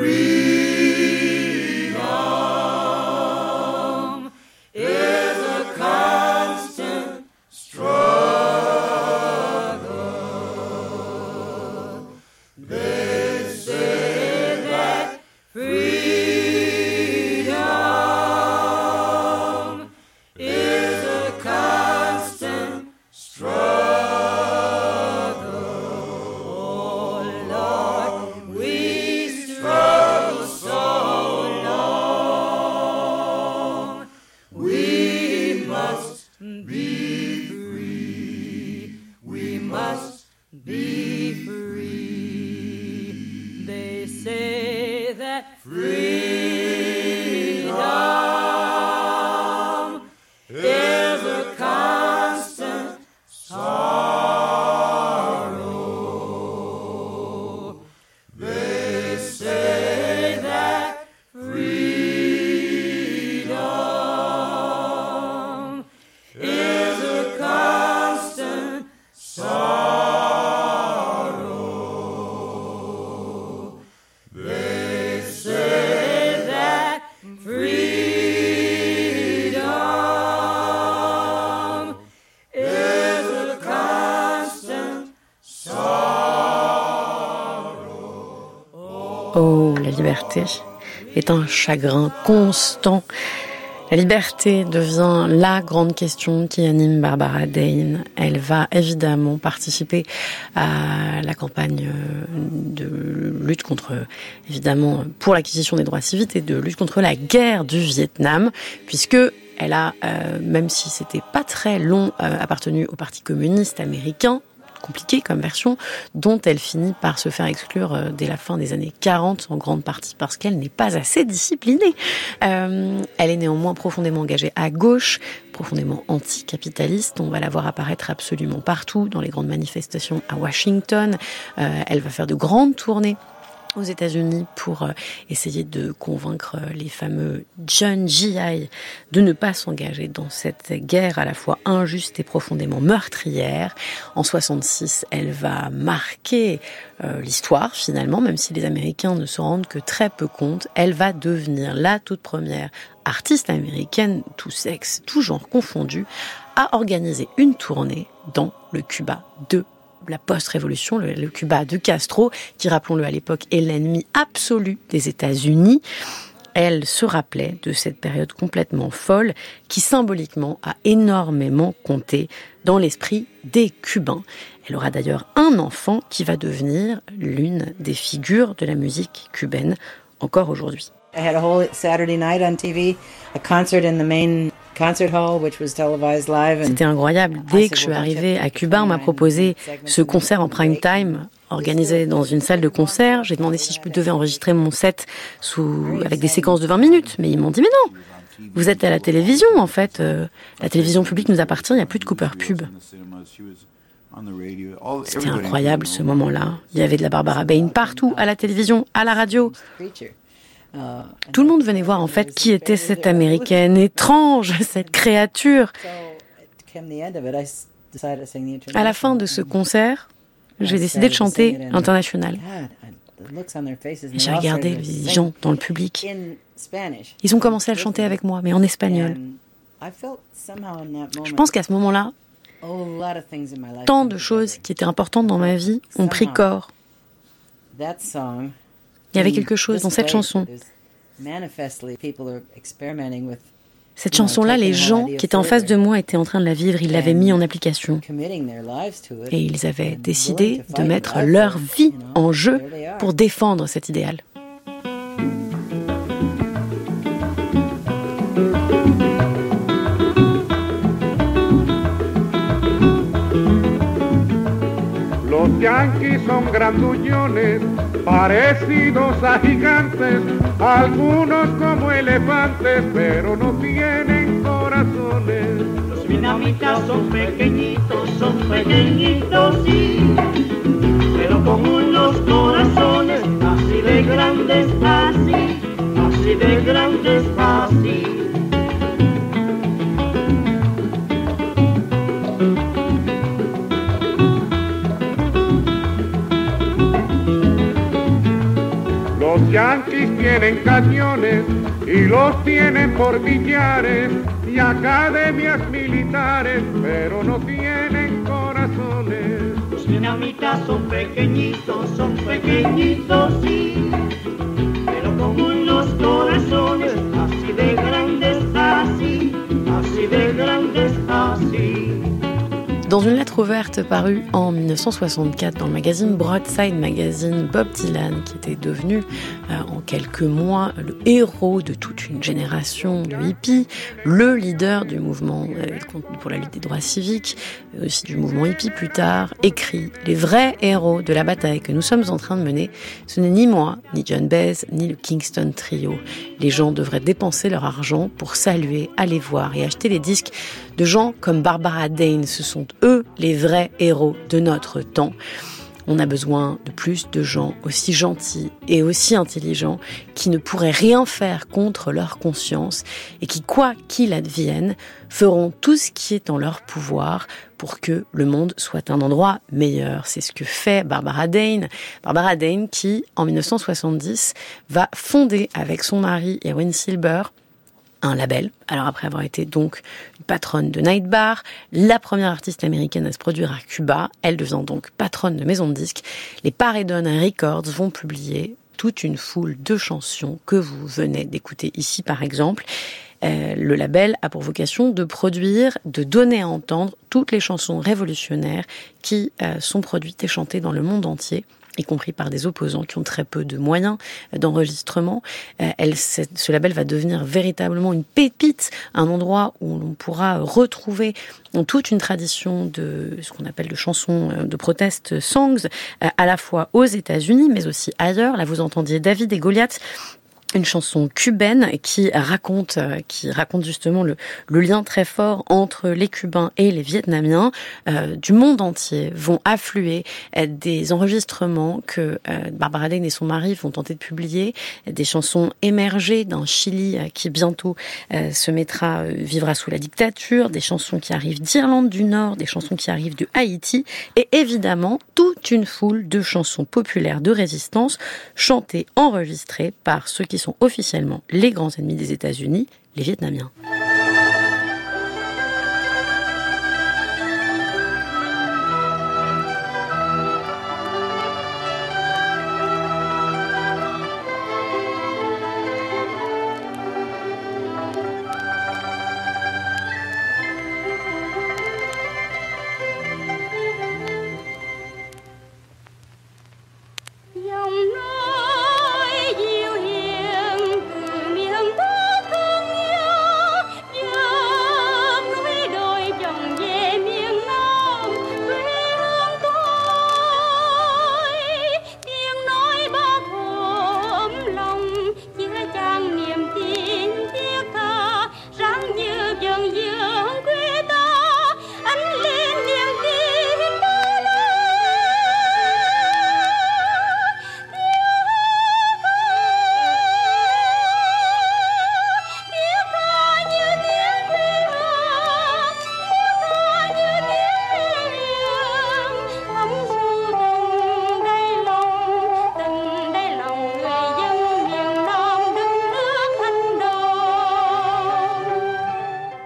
Speaker 6: freedom is a constant struggle. They say that freedom is a constant struggle. Oh Lord, we struggle so long. We must be free. We must be free. They say that freedom is a constant sorrow. They say that freedom is a constant sorrow. They say that freedom is a constant sorrow.
Speaker 8: Oh, la liberté est un chagrin constant. La liberté devient la grande question qui anime Barbara Dane. Elle va évidemment participer à la campagne de lutte contre, évidemment, pour l'acquisition des droits civiques et de lutte contre la guerre du Vietnam, puisque elle a, euh, même si c'était pas très long, euh, appartenu au Parti communiste américain, compliqué comme version, dont elle finit par se faire exclure euh, dès la fin des années quarante, en grande partie parce qu'elle n'est pas assez disciplinée. Euh, elle est néanmoins profondément engagée à gauche, profondément anticapitaliste. On va la voir apparaître absolument partout, dans les grandes manifestations à Washington. Euh, elle va faire de grandes tournées aux États-Unis pour euh, essayer de convaincre euh, les fameux John G I de ne pas s'engager dans cette guerre à la fois injuste et profondément meurtrière. En soixante-six, elle va marquer euh, l'histoire finalement, même si les Américains ne se rendent que très peu compte. Elle va devenir la toute première artiste américaine, tout sexe, tout genre confondu, à organiser une tournée dans le Cuba de la post-révolution, le, le Cuba de Castro, qui, rappelons-le à l'époque, est l'ennemi absolu des États-Unis. Elle se rappelait de cette période complètement folle qui, symboliquement, a énormément compté dans l'esprit des Cubains. Elle aura d'ailleurs un enfant qui va devenir l'une des figures de la musique cubaine encore aujourd'hui.
Speaker 4: I had a whole Saturday night on T V, a concert in the main concert hall, which was televised live. And
Speaker 8: C'était incroyable. Dès que je suis arrivée à Cuba, on m'a proposé ce concert en prime time, organisé dans une salle de concert. J'ai demandé si je devais enregistrer mon set sous, avec des séquences de vingt minutes. Mais ils m'ont dit, mais non, vous êtes à la télévision, en fait. Euh, la télévision publique nous appartient, il n'y a plus de coupeur pub. C'était incroyable, ce moment-là. Il y avait de la Barbara Dane partout, à la télévision, à la radio. Tout le monde venait voir en fait qui était cette Américaine étrange, cette créature. À la fin de ce concert, j'ai décidé de chanter International. J'ai regardé les gens dans le public. Ils ont commencé à le chanter avec moi, mais en espagnol. Je pense qu'à ce moment-là, tant de choses qui étaient importantes dans ma vie ont pris corps. Il y avait quelque chose dans cette chanson. Cette chanson-là, les gens qui étaient en face de moi étaient en train de la vivre, ils l'avaient mis en application. Et ils avaient décidé de mettre leur vie en jeu pour défendre cet idéal.
Speaker 11: Los yanquis son granduñones, parecidos a gigantes, algunos como elefantes, pero no tienen corazones.
Speaker 12: Los vietnamitas son pequeñitos, son pequeñitos, sí, pero con unos corazones así de grandes, así, así de grandes, así.
Speaker 11: Los yanquis tienen cañones y los tienen por millares y academias militares, pero no tienen corazones.
Speaker 12: Los vietnamitas son pequeñitos, son pequeñitos, sí, pero con unos corazones así de grandes, así, así de grandes, así.
Speaker 8: Dans une lettre ouverte parue en dix-neuf cent soixante-quatre dans le magazine Broadside Magazine, Bob Dylan, qui était devenu euh, en quelques mois le héros de toute une génération de hippies, le leader du mouvement euh, pour la lutte des droits civiques, aussi du mouvement hippie plus tard, écrit « Les vrais héros de la bataille que nous sommes en train de mener, ce n'est ni moi, ni John Baez, ni le Kingston Trio. Les gens devraient dépenser leur argent pour saluer, aller voir et acheter les disques de gens comme Barbara Dane. Ce sont eux les vrais héros de notre temps. On a besoin de plus de gens aussi gentils et aussi intelligents qui ne pourraient rien faire contre leur conscience et qui, quoi qu'il advienne, feront tout ce qui est en leur pouvoir pour que le monde soit un endroit meilleur. C'est ce que fait Barbara Dane. Barbara Dane qui, en dix-neuf cent soixante-dix, va fonder avec son mari Erwin Silber un label. Alors après avoir été donc une patronne de Night Bar, la première artiste américaine à se produire à Cuba, elle devient donc patronne de maison de disques. Les Paredon Records vont publier toute une foule de chansons que vous venez d'écouter ici par exemple. Euh, le label a pour vocation de produire, de donner à entendre toutes les chansons révolutionnaires qui euh, sont produites et chantées dans le monde entier, y compris par des opposants qui ont très peu de moyens d'enregistrement. Elle, ce label va devenir véritablement une pépite, un endroit où l'on pourra retrouver toute une tradition de ce qu'on appelle de chansons de protest songs, à la fois aux États-Unis, mais aussi ailleurs. Là, vous entendiez David et Goliath, une chanson cubaine qui raconte, qui raconte justement le, le lien très fort entre les Cubains et les Vietnamiens. Euh, du monde entier vont affluer euh, des enregistrements que euh, Barbara Dane et son mari vont tenter de publier, des chansons émergées d'un Chili euh, qui bientôt euh, se mettra, euh, vivra sous la dictature, des chansons qui arrivent d'Irlande du Nord, des chansons qui arrivent de Haïti, et évidemment toute une foule de chansons populaires de résistance chantées, enregistrées par ceux qui sont officiellement les grands ennemis des États-Unis, les Vietnamiens.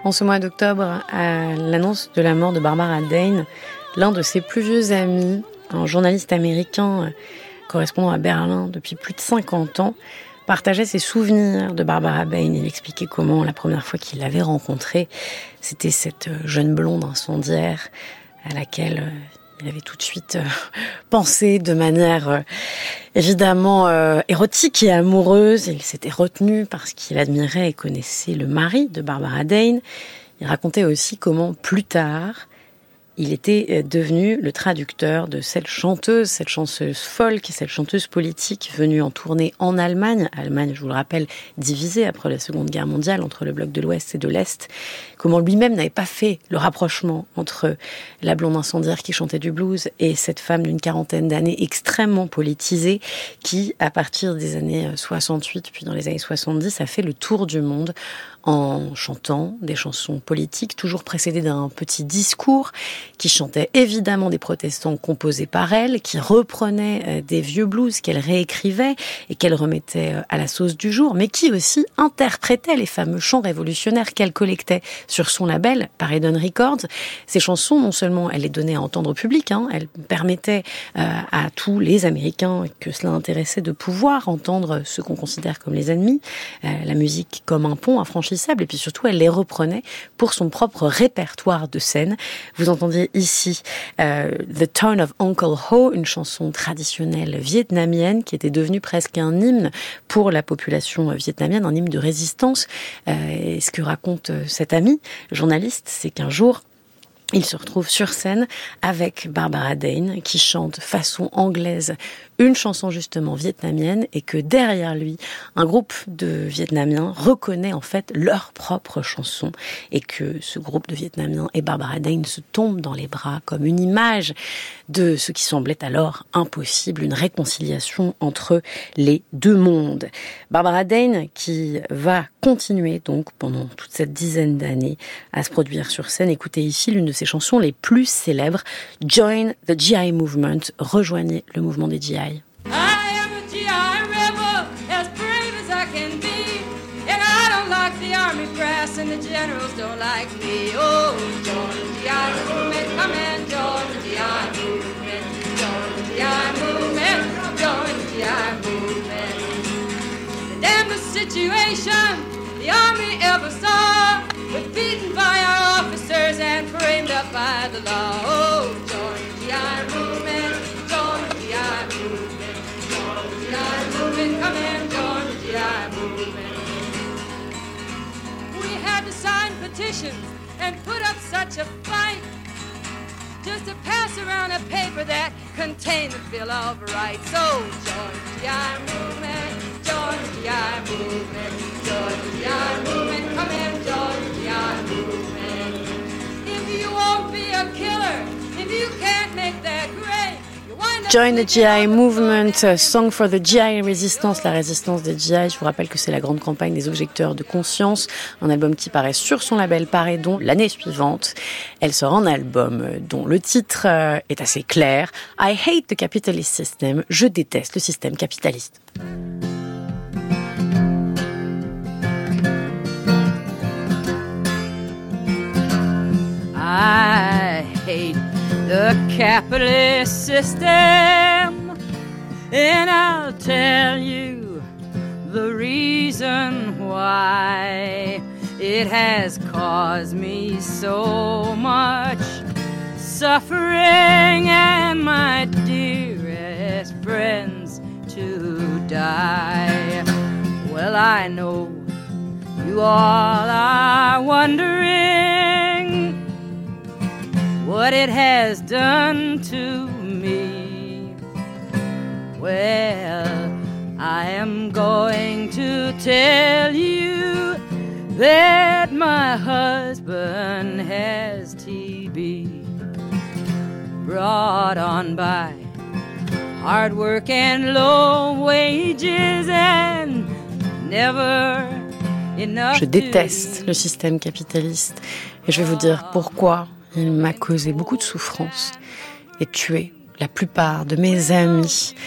Speaker 8: En ce mois d'octobre, à l'annonce de la mort de Barbara Dane, l'un de ses plus vieux amis, un journaliste américain correspondant à Berlin depuis plus de cinquante ans, partageait ses souvenirs de Barbara Dane. Il expliquait comment, la première fois qu'il l'avait rencontrée, c'était cette jeune blonde incendiaire à laquelle il avait tout de suite pensé de manière évidemment érotique et amoureuse. Il s'était retenu parce qu'il admirait et connaissait le mari de Barbara Dane. Il racontait aussi comment, plus tard, il était devenu le traducteur de cette chanteuse, cette chanteuse folk, cette chanteuse politique venue en tournée en Allemagne. Allemagne, je vous le rappelle, divisée après la Seconde Guerre mondiale entre le bloc de l'Ouest et de l'Est. Comment lui-même n'avait pas fait le rapprochement entre la blonde incendiaire qui chantait du blues et cette femme d'une quarantaine d'années extrêmement politisée qui, à partir des années soixante-huit, puis dans les années soixante-dix, a fait le tour du monde en chantant des chansons politiques, toujours précédées d'un petit discours, qui chantait évidemment des protestants composés par elle, qui reprenait des vieux blues qu'elle réécrivait et qu'elle remettait à la sauce du jour, mais qui aussi interprétait les fameux chants révolutionnaires qu'elle collectait sur son label, Paredon Records. Ces chansons, non seulement elle les donnait à entendre au public, hein, elle permettait euh, à tous les Américains que cela intéressait de pouvoir entendre ce qu'on considère comme les ennemis, euh, la musique comme un pont infranchissable, et puis surtout elle les reprenait pour son propre répertoire de scène. Vous entendiez ici euh, The Tone of Uncle Ho, une chanson traditionnelle vietnamienne qui était devenue presque un hymne pour la population vietnamienne, un hymne de résistance. Euh, et ce que raconte cet ami journaliste, c'est qu'un jour, il se retrouve sur scène avec Barbara Dane qui chante façon anglaise une chanson justement vietnamienne et que derrière lui, un groupe de Vietnamiens reconnaît en fait leur propre chanson et que ce groupe de Vietnamiens et Barbara Dane se tombent dans les bras comme une image de ce qui semblait alors impossible, une réconciliation entre les deux mondes. Barbara Dane qui va continuer donc pendant toute cette dizaine d'années à se produire sur scène. Écoutez ici l'une de ses chansons les plus célèbres, Join the G I Movement, rejoignez le mouvement des G I.
Speaker 6: I am a G I rebel, as brave as I can be. And I don't like the army brass, and the generals don't like me. Oh, join the G I movement, come and join the G I movement. Join the G I movement, join the G I movement. The damnedest situation the army ever saw was beaten by our officers and framed up by the law. Oh, join the G I movement, join the G I movement. G I movement, come and join the G I movement. We had to sign petitions and put up such a fight just to pass around a paper that contained the Bill of Rights. So join the G I movement, join the G I movement, join the G I movement, come and join the G I movement. If you won't be a killer, if you can't make that grade,
Speaker 8: Join the G I Movement, Song for the G I Resistance, la résistance des G I. Je vous rappelle que c'est la grande campagne des objecteurs de conscience, un album qui paraît sur son label Paredon l'année suivante. Elle sort en album dont le titre est assez clair, I hate the capitalist system, je déteste le système capitaliste.
Speaker 3: I hate the capitalist system, and I'll tell you the reason why. It has caused me so much suffering and my dearest friends to die. Well, I know you all are wondering what it has done to me. Well, I am going to tell you that my husband has T B, brought on by hard work and low wages and never enough.
Speaker 8: Je déteste le système capitaliste et je vais vous dire pourquoi. Il m'a causé beaucoup de souffrance et tué la plupart de mes amis.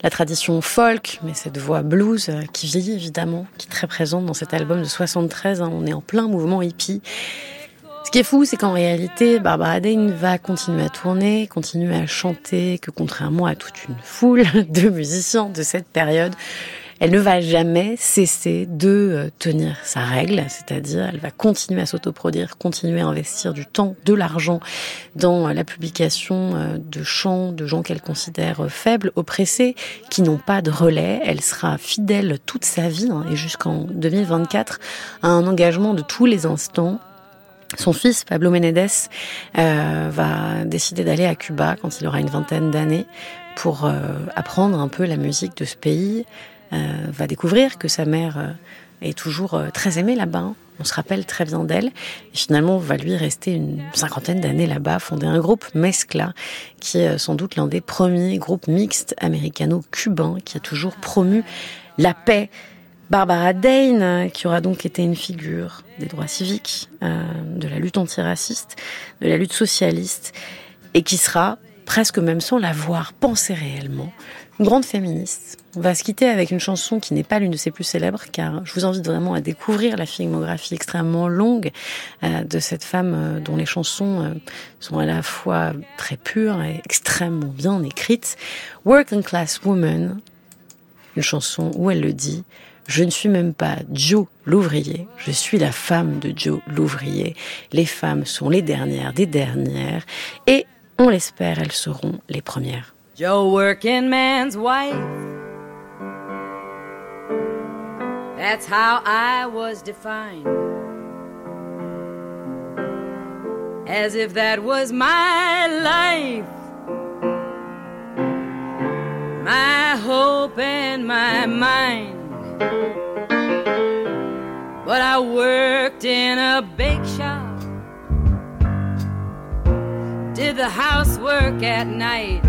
Speaker 8: la tradition folk, mais cette voix blues qui vieillit évidemment, qui est très présente dans cet album de soixante-treize. Hein, on est en plein mouvement hippie. Ce qui est fou, c'est qu'en réalité, Barbara Dane va continuer à tourner, continuer à chanter, que contrairement à toute une foule de musiciens de cette période, elle ne va jamais cesser de tenir sa règle, c'est-à-dire elle va continuer à s'autoproduire, continuer à investir du temps, de l'argent dans la publication de chants de gens qu'elle considère faibles, oppressés, qui n'ont pas de relais. Elle sera fidèle toute sa vie, hein, et jusqu'en deux mille vingt-quatre, à un engagement de tous les instants. Son fils, Pablo Menendez, euh, va décider d'aller à Cuba quand il aura une vingtaine d'années pour euh, apprendre un peu la musique de ce pays. Euh, va découvrir que sa mère euh, est toujours euh, très aimée là-bas. Hein. On se rappelle très bien d'elle. Et finalement, va lui rester une cinquantaine d'années là-bas, fonder un groupe Mezcla, qui est euh, sans doute l'un des premiers groupes mixtes américano-cubains qui a toujours promu la paix. Barbara Dane, qui aura donc été une figure des droits civiques, euh, de la lutte antiraciste, de la lutte socialiste, et qui sera, presque même sans l'avoir pensé réellement, une grande féministe. On va se quitter avec une chanson qui n'est pas l'une de ses plus célèbres, car je vous invite vraiment à découvrir la filmographie extrêmement longue euh, de cette femme euh, dont les chansons euh, sont à la fois très pures et extrêmement bien écrites. Working Class Woman, une chanson où elle le dit: je ne suis même pas Joe l'ouvrier, je suis la femme de Joe l'ouvrier. Les femmes sont les dernières des dernières et, on l'espère, elles seront les premières.
Speaker 3: Joe working man's wife, that's how I was defined. As if that was my life, my hope and my mind. But I worked in a bake shop, did the housework at night,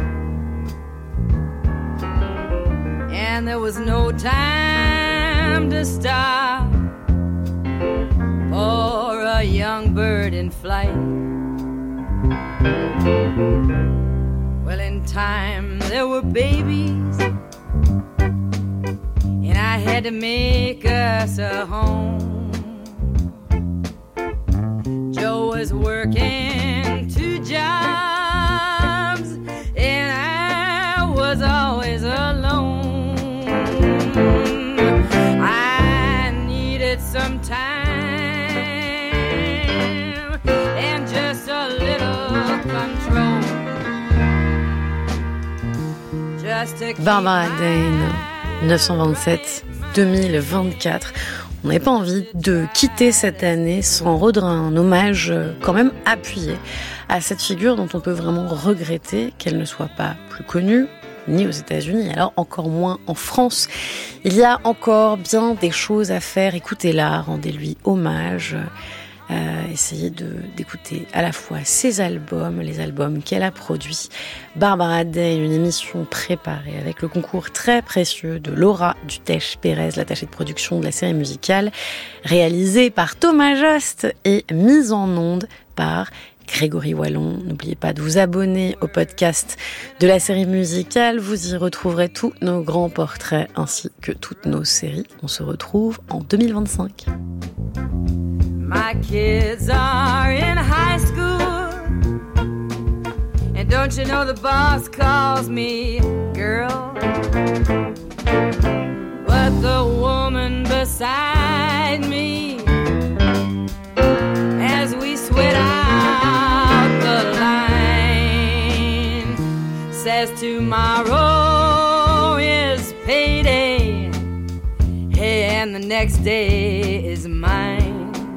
Speaker 3: and there was no time to stop for a young bird in flight. Well, in time there were babies, and I had to make us a home. Joe was working two jobs, and I was always alone. I needed some time and just a little control. Just to keep
Speaker 8: Barbara Dane, dix-neuf cent vingt-sept deux mille vingt-quatre. On n'avait pas envie de quitter cette année sans rendre un hommage quand même appuyé à cette figure dont on peut vraiment regretter qu'elle ne soit pas plus connue, ni aux États-Unis, alors encore moins en France. Il y a encore bien des choses à faire. Écoutez-la, rendez-lui hommage. Euh, essayez de, d'écouter à la fois ses albums, les albums qu'elle a produits. Barbara Dane, une émission préparée avec le concours très précieux de Laura Dutèche-Pérez, l'attachée de production de la série musicale, réalisée par Thomas Jost et mise en onde par Grégory Wallon. N'oubliez pas de vous abonner au podcast de la série musicale. Vous y retrouverez tous nos grands portraits ainsi que toutes nos séries. On se retrouve en deux mille vingt-cinq.
Speaker 3: My kids are in high school, and don't you know the boss calls me girl? But the woman beside me, as we sweat out the line, says tomorrow is payday, and the next day is mine.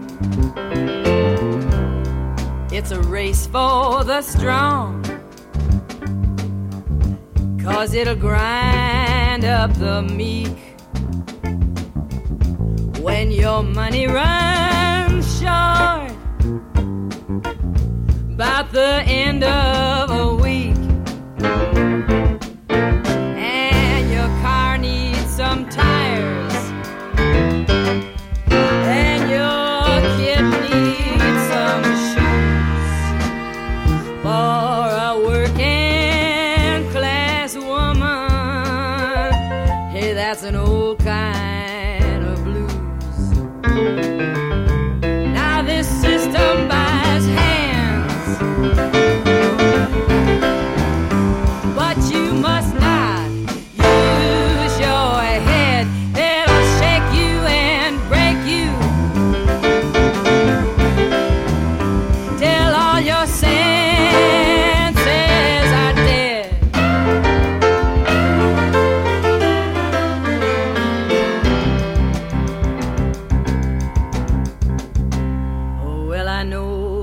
Speaker 3: It's a race for the strong, 'cause it'll grind up the meek. When your money runs short, about the end of a week, and your car needs some tires, and your kid needs some shoes, for a working class woman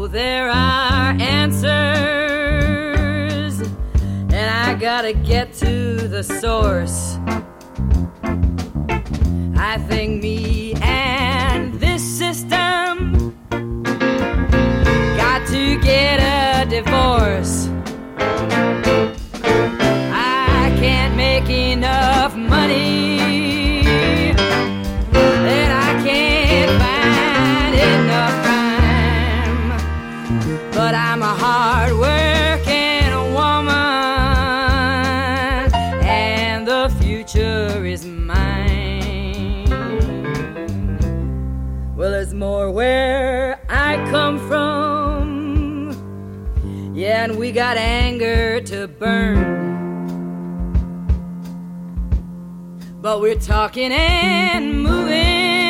Speaker 3: know there are answers, and I gotta get to the source. I think me and this system got to get a divorce. I can't make enough money, and I can't find enough time, but I'm a hard-working woman, and the future is mine. Well, there's more where I come from, yeah, and we got anger to burn. But we're talking and moving